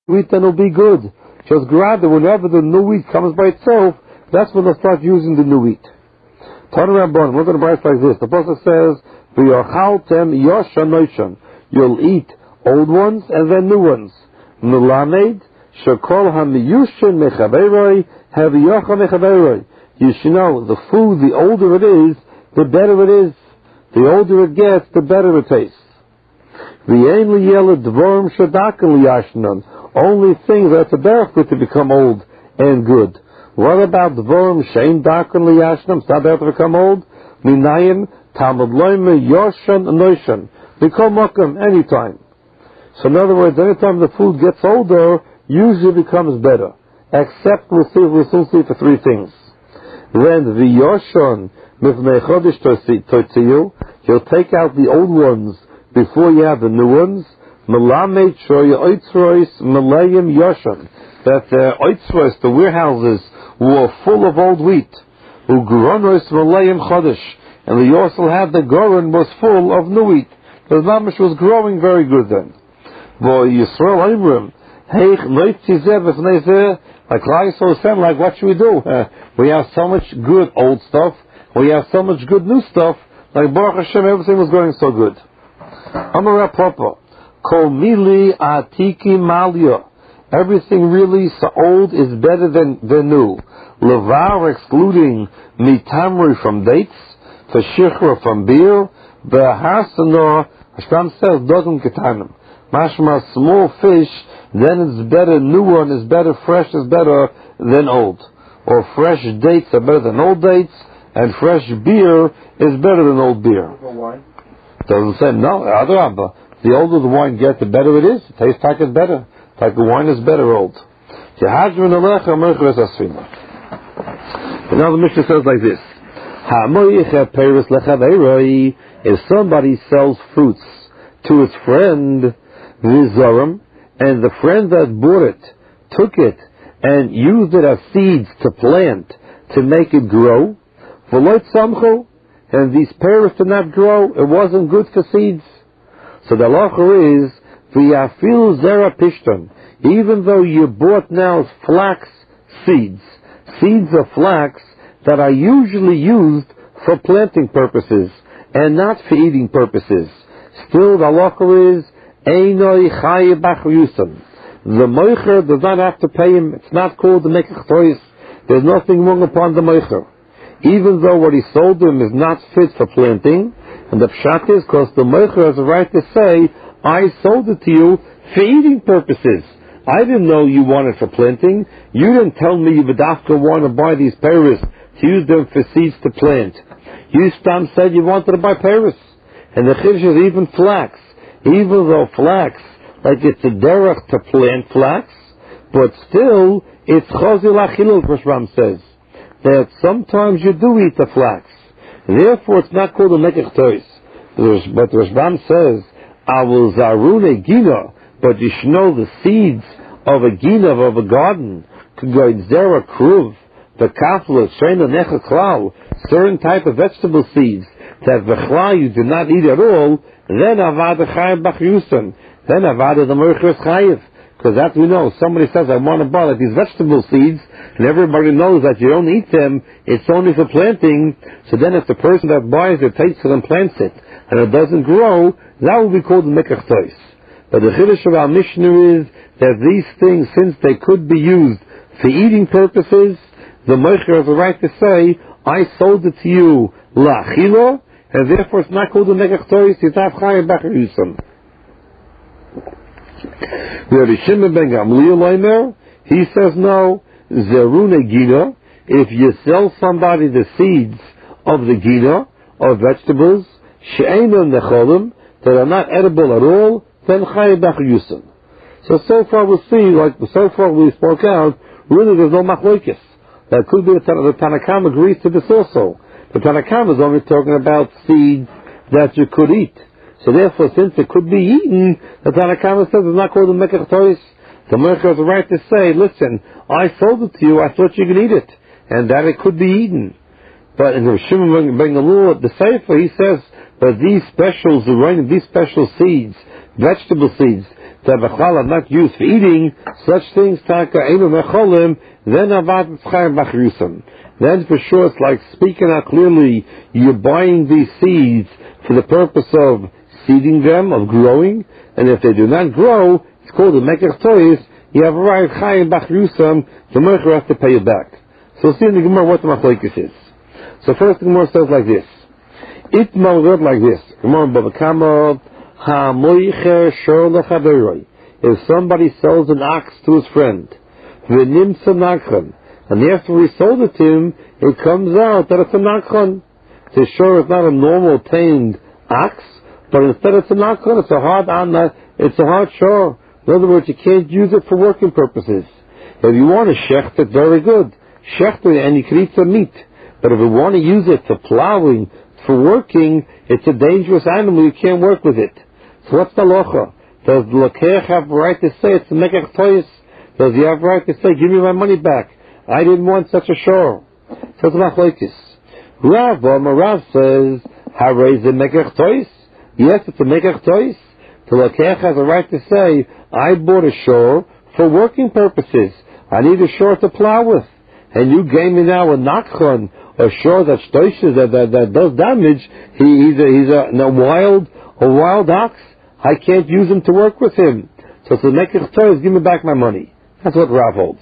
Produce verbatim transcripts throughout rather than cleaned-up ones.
wheat, then it'll be good. Just grab it whenever the new wheat comes by itself, that's when they'll start using the new wheat. Turn around, Bon. Look at the price like this. The Pasuk says, "V'yochaltem yoshan noishan." You'll eat old ones and then new ones. Melamed shekol hamiyushin mechaberoi haviyocha mechaberoi. You should know the food. The older it is, the better it is. The older it gets, the better it tastes. V'yein liyeled dvorim shadakan liyashnan. Only things that's a benefit to become old and good. What about dvorim shein dakan liyashnan? It's not better to become old. Minayim talmud loyme yoshan noishan. Become makam anytime. So in other words, anytime the food gets older, usually becomes better. Except we'll see, we'll still see for three things. Then the yoshon mifnei chodesh totziyu. He'll take out the old ones before you have the new ones. Melamed shoya oitzrois melayim yoshon. That the oitzrois, the warehouses, were full of old wheat. Ugronos melayim chodesh. And the yorsel had the goren was full of new wheat. The mamish was growing very good then. Boy, Yisrael Imrim, heich noitzizeh v'fneizeh, like Yisrael said, like what should we do? Uh, we have so much good old stuff, we have so much good new stuff, like Baruch Hashem, everything was going so good. Amar Papa, Kol mili atiki malya, everything really so old is better than, than new. Levar excluding mitamri from dates, Tashichra from beer, the hasana, Hashem says, doesn't ketanim. Mashma, small fish, then it's better, new one is better, fresh is better than old. Or fresh dates are better than old dates, and fresh beer is better than old beer. Wine? Doesn't say, no, other abba. The older the wine gets, the better it is. It tastes like it's better. Like the wine is better old. Now the Mishnah says like this. If somebody sells fruits to his friend, Vizorim, and the friend that bought it took it and used it as seeds to plant to make it grow, and these pears did not grow, it wasn't good for seeds. So the halacha is, v'yafil zera pishton, even though you bought now flax seeds, seeds of flax that are usually used for planting purposes and not for eating purposes, still the halacha is, einoi chaye b'chriyusan. The moicher does not have to pay him. It's not called the mekach tois. There's nothing wrong upon the moicher, even though what he sold him is not fit for planting. And the pshat is because the moicher has a right to say, I sold it to you for eating purposes. I didn't know you wanted for planting. You didn't tell me you would after want to buy these pears to use them for seeds to plant. You stam said you wanted to buy pears. And the chiddush is even flax. Even though flax, like it's a derech to plant flax, but still it's chazil achilul, Rashbam says, that sometimes you do eat the flax. Therefore it's not called a mekach tois. But Rashbam says, Avul zarune gina, but you should know the seeds of a gina, of a garden, could go in zera kruv, the kafla, shreina necha klal, certain type of vegetable seeds, that v'chla you do not eat at all, then avada chayiv b'chriyusan, then avada the moicher is chayiv. Because that we know, somebody says, I want to buy like these vegetable seeds, and everybody knows that you don't eat them, it's only for planting, so then if the person that buys it takes it and plants it, and it doesn't grow, that will be called the mekach tois. But the chiddush of our Mishnah is that these things, since they could be used for eating purposes, the moicher has a right to say, I sold it to you la'achilo, and therefore it's not called the mekach tois, it's not chayiv b'chriyusan. We have a Shimon ben Gamliel Omer. He says no. Zerune gina. If you sell somebody the seeds of the gina of vegetables, she'eino necholim, that are not edible at all, then chayiv b'chriyusan. So so far we see, like so far we spoke out, really there's no machlokes. That could be the, the Tanakam agrees to this also. The Tanakam is only talking about seeds that you could eat. So therefore, since it could be eaten, the Tanakama says it's not called a mekach tois. The moicher has the right to say, listen, I sold it to you, I thought you could eat it, and that it could be eaten. But in the Shimon ben Gamliel, the Sefer, he says, but these special zerayin, these special seeds, vegetable seeds, that b'chlal are not used for eating, such things taka einu mecholim, then avad tzchayim b'chrusam. Then for sure it's like speaking out clearly, you're buying these seeds for the purpose of seeding them, of growing, and if they do not grow, it's called a mekach tois, you have a right chayim b'chrusam, the mercher has to pay you back. So see in the Gemara what the machlokes is. So first the Gemara says like this. It word like this. Gemara Bava Kama ha moicher shor lechaberoi. If somebody sells an ox to his friend, v'nimtza nachon, and after he sold it to him, it comes out that it's a nachon. So sure it's not a normal tamed ox, but instead it's a nachon, it's a hard anna, it's a hard shor. In other words, you can't use it for working purposes. If you want to shecht it, very good. Shecht it and you can eat some meat. But if you want to use it for plowing, for working, it's a dangerous animal, you can't work with it. So what's the locha? Does the lokech have the right to say it's a mekach tois? Does he have the right to say, give me my money back? I didn't want such a shor. So it's machlokes. Rav, Rav says, harei ze mekach tois? Yes, it's a mekach tois. The lokech has a right to say, I bought a shor for working purposes. I need a shor to plow with. And you gave me now a nachon, a shor that stoishes, that, that, that does damage. He, he's a, he's a, a wild, a wild ox. I can't use him to work with him. So to make it toys, give me back my money. That's what Rav holds.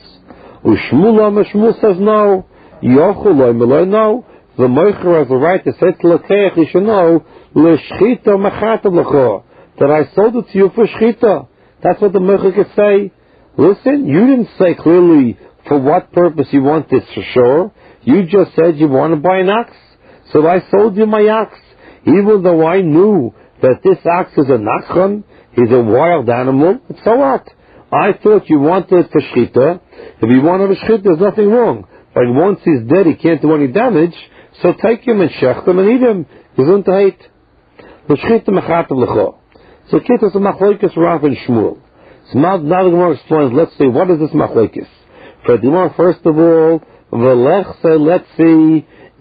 Ushmul Shmuel says no. Yochuloi Meloi no. The moicher has the right to say to Lekech, he should know, L'shchita machatam lecho, that I sold it to you for shchita. That's what the moicher could say. Listen, you didn't say clearly for what purpose you want this for sure. You just said you want to buy an ox. So I sold you my ox. Even though I knew that this ox is a nachon, he's a wild animal, so what? I thought you wanted it for shchita. If you want it for shchita, there's nothing wrong. Like once he's dead, he can't do any damage, so take him and shecht him and eat him. Gesundheit. L'shchita mechatem lecho. So Kittas a machlokes Rav and Shmuel. So now, now the Gemara explains, let's see, what is this machlokes? For the Gemara, first of all, v'lech say, let's see,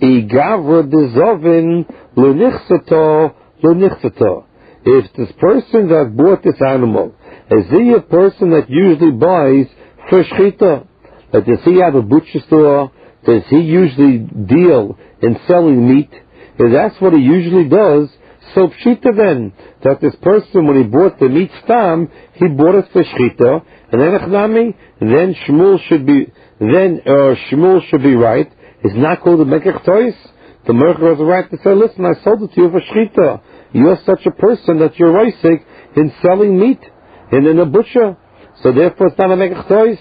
igavra dezovin l'nichsato l'nichsato. If this person that bought this animal, is he a person that usually buys for shchita? Like, does he have a butcher store? Does he usually deal in selling meat? If that's what he usually does, so pshita then, that this person, when he bought the meat stam, he bought it for shchita, and then echnami, then Shmuel should be, then uh, Shmuel should be right. It's not called a mekach tois. The mercher has a right to say, listen, I sold it to you for shchita. You're such a person that you're risik in selling meat, and in a butcher. So therefore it's not a mekach tois.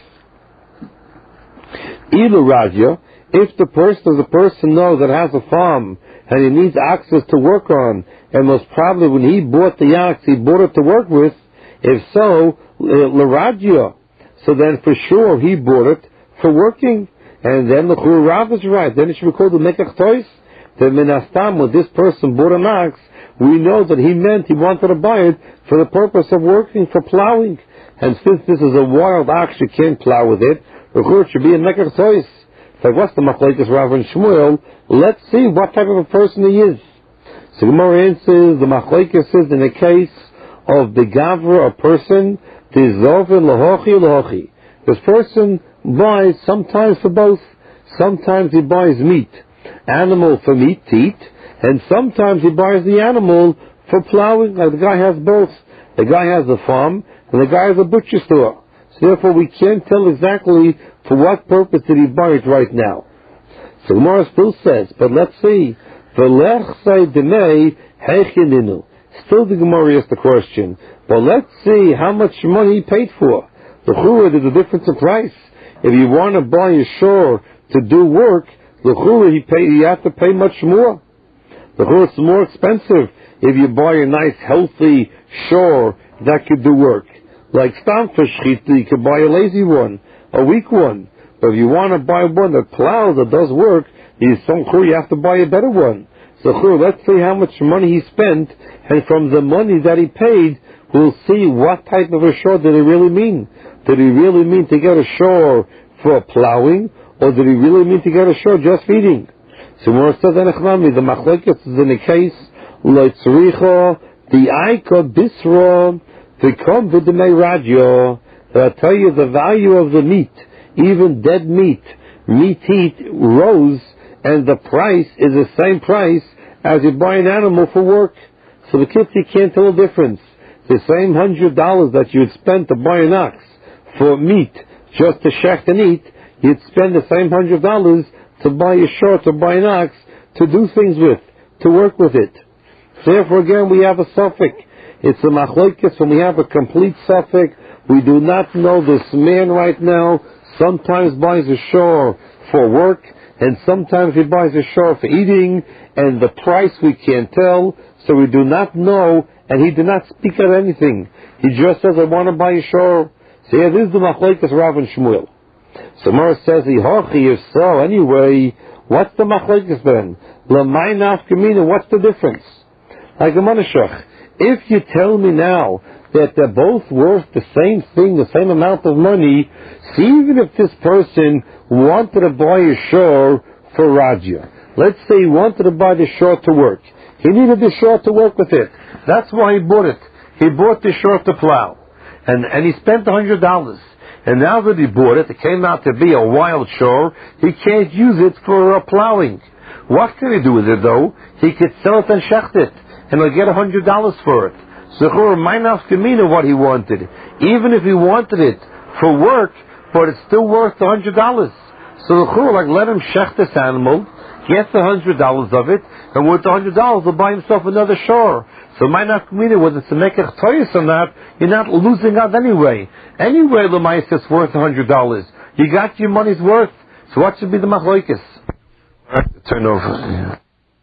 Ilu Raja, if the person is a person knows that has a farm, and he needs oxes to work on, and most probably when he bought the ox, he bought it to work with, if so, l'radio, so then for sure he bought it for working, and then the Chur Rav is right, then it should be called the mekach tois. The minastam, when this person bought an ox, we know that he meant he wanted to buy it for the purpose of working, for plowing, and since this is a wild ox, you can't plow with it, the Chur should be a mekach tois. Like what's the machlokes Rav and Shmuel? Let's see what type of a person he is. So Gemara answers, the machlokes is in the case of the gavra, a person, tizovin lahochi lahochi. This person buys sometimes for both. Sometimes he buys meat, animal for meat to eat, and sometimes he buys the animal for plowing. Like the guy has both. The guy has a farm, and the guy has a butcher store. So therefore we can't tell exactly for what purpose did he buy it right now. So Gemara still says, but let's see. V'lech say demei heichininu. Still the Gemara asks the question, but let's see how much money he paid for. The chura, there's a difference in price. If you want to buy a shore to do work, the chura, he pay, you have to pay much more. The chura, it's more expensive if you buy a nice, healthy shore that could do work. Like stam for shchita, you could buy a lazy one, a weak one. But if you want to buy one that plows, that does work, you, some chur, you have to buy a better one. So chur, let's see how much money he spent, and from the money that he paid, we'll see what type of a shore did he really mean. Did he really mean to get a shore for plowing, or did he really mean to get a shore just feeding? So when it says Enechnami, the machlokes is in the case, Loitzricha, the Aika Bisra, Become v'demei radio. I'll tell you the value of the meat, even dead meat. Meat heat rose, and the price is the same price as you buy an animal for work. So the kids, you can't tell the difference. The same hundred dollars that you'd spend to buy an ox for meat, just to shecht and eat, you'd spend the same hundred dollars to buy a shore, to buy an ox, to do things with, to work with it. Therefore, again, we have a suffix. It's a machlokes when we have a complete suffix. We do not know this man right now. Sometimes buys a shore for work, and sometimes he buys a shore for eating, and the price we can't tell, so we do not know, and he did not speak of anything. He just says, I want to buy a shore. So yeah, this is the machlokes Rav and Shmuel. So Mara says, if so, anyway, what's the machlokes then? L'may nafkamina, what's the difference? Like a manashach, if you tell me now that they're both worth the same thing, the same amount of money, see, even if this person wanted to buy a shore for Raja, let's say he wanted to buy the shore to work. He needed the shore to work with it. That's why he bought it. He bought the shore to plow. And, and he spent one hundred dollars. And now that he bought it, it came out to be a wild shore, he can't use it for uh, plowing. What can he do with it, though? He could sell it and shecht it, and he'll get one hundred dollars for it. So, minaf kamina what he wanted. Even if he wanted it for work, but it's still worth one hundred dollars. So, like, let him shecht this animal, get the one hundred dollars of it, and with the one hundred dollars, he'll buy himself another shore. So, minaf kamina, whether it's a mekach toyus or not, you're not losing out anyway. Anyway, the mice is worth one hundred dollars. You got your money's worth. So, what should be the machlokes? Turn over. Yeah.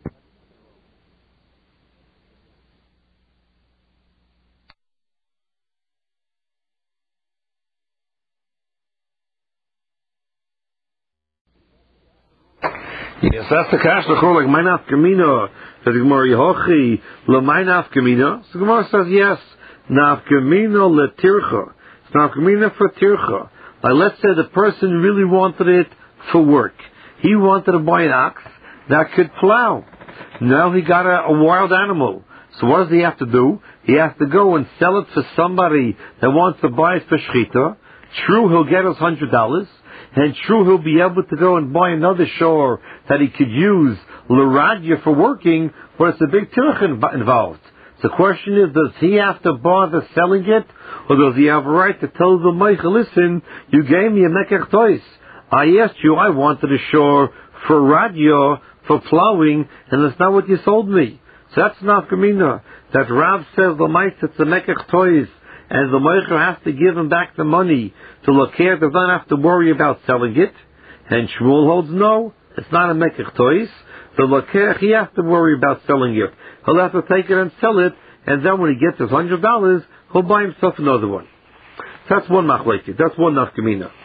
Yes, that's the kash l'chol, like mainaf kamina. Says the Gemara Yehochi le mainaf kamina. So the Gemara says yes, naf kamina le tircha. It's naf kamina for tircha. Like let's say the person really wanted it for work. He wanted to buy an ox that could plow. Now he got a, a wild animal. So what does he have to do? He has to go and sell it for somebody that wants to buy it for shechita. True, he'll get his hundred dollars. And true, he'll be able to go and buy another shore that he could use l'radya for working, but it's a big tirch involved. So the question is, does he have to bother selling it, or does he have a right to tell the Meichel, listen, you gave me a mekach tois. I asked you, I wanted a shore for radya, for plowing, and that's not what you sold me. So that's not Gemina. That Rav says the mice, it's a mekach tois, and the Meichel has to give him back the money to look here, does not have to worry about selling it. And Shmuel holds no, it's not a mekach tois. The lokech, he has to worry about selling it. He'll have to take it and sell it, and then when he gets his hundred dollars, he'll buy himself another one. That's one machlekes. That's one nafkamina.